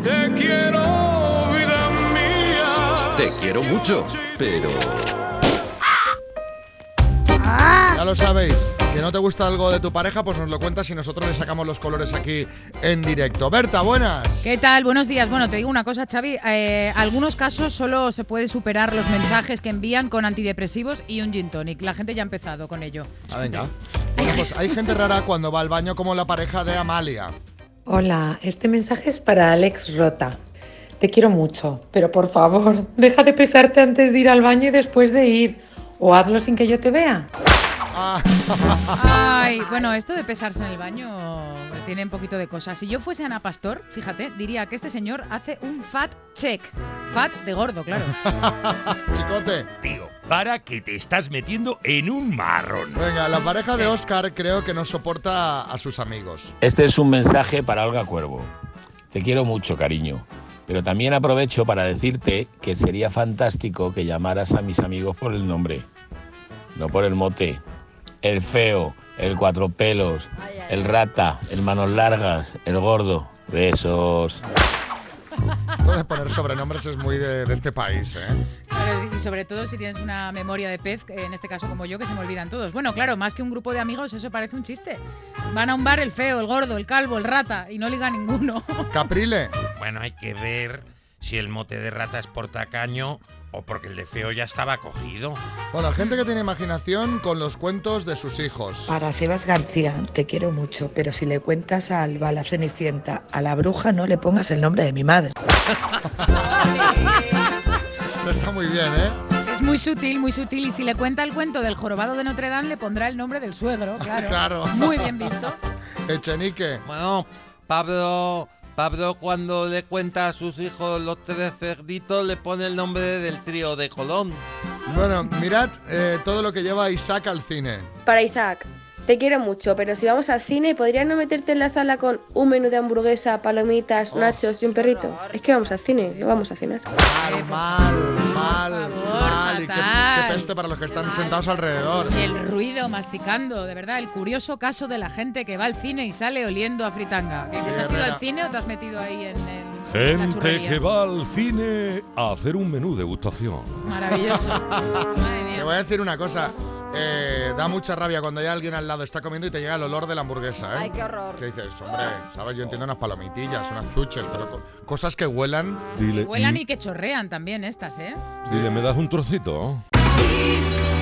Te quiero, vida mía. Te quiero mucho, pero... Ya lo sabéis, que no te gusta algo de tu pareja, pues nos lo cuentas y nosotros le sacamos los colores aquí en directo. Berta, buenas. ¿Qué tal? Buenos días. Bueno, te digo una cosa, Xavi. Algunos casos solo se puede superar los mensajes que envían con antidepresivos y un gin tonic. La gente ya ha empezado con ello. Ah, venga. Bueno, pues hay gente rara cuando va al baño, como la pareja de Amalia. Hola, este mensaje es para Alex Rota. Te quiero mucho, pero por favor, deja de pesarte antes de ir al baño y después de ir. O hazlo sin que yo te vea. Ay, bueno, esto de pesarse en el baño tiene un poquito de cosas. Si yo fuese Ana Pastor, fíjate, diría que este señor hace un fat check. Fat de gordo, claro. Chicote. Tío, para que te estás metiendo en un marrón. Venga, la pareja de Óscar creo que no soporta a sus amigos. Este es un mensaje para Olga Cuervo. Te quiero mucho, cariño. Pero también aprovecho para decirte que sería fantástico que llamaras a mis amigos por el nombre, no por el mote. El feo, el cuatro pelos, el rata, el manos largas, el gordo. Besos. Esto de poner sobrenombres es muy de este país, ¿eh? Claro, y sobre todo si tienes una memoria de pez, en este caso como yo, que se me olvidan todos. Bueno, claro, más que un grupo de amigos, eso parece un chiste. Van a un bar el feo, el gordo, el calvo, el rata y no liga ninguno. Caprile. Bueno, hay que ver si el mote de rata es por tacaño o porque el de feo ya estaba cogido. Bueno, gente que tiene imaginación con los cuentos de sus hijos. Para Sebas García, te quiero mucho, pero si le cuentas a Alba, la Cenicienta, a la bruja no le pongas el nombre de mi madre. Está muy bien, ¿eh? Es muy sutil, y si le cuenta el cuento del jorobado de Notre Dame, le pondrá el nombre del suegro, claro. Claro. Muy bien visto. Echenique. Bueno, Pablo cuando le cuenta a sus hijos los 3 cerditos le pone el nombre del trío de Colón. Bueno, mirad todo lo que lleva Isaac al cine. Para Isaac, te quiero mucho, pero si vamos al cine, ¿podrías no meterte en la sala con un menú de hamburguesa, palomitas, nachos y un perrito? Es que vamos al cine, que vamos a cenar. Mal. Y qué peste para los que están sentados alrededor. Y el ruido masticando, de verdad, el curioso caso de la gente que va al cine y sale oliendo a fritanga. ¿Que has ido al cine o te has metido ahí en la Gente churrería? que va al cine a hacer un menú degustación. Maravilloso. Madre mía. Te voy a decir una cosa. Da mucha rabia cuando hay alguien al lado, está comiendo y te llega el olor de la hamburguesa, ¿eh? Ay, qué horror. ¿Qué dices? Hombre, ¿sabes? Yo entiendo unas palomitillas, unas chuches, pero cosas que huelan. Dile, Huelan y que chorrean también estas, ¿eh? dile, ¿me das un trocito?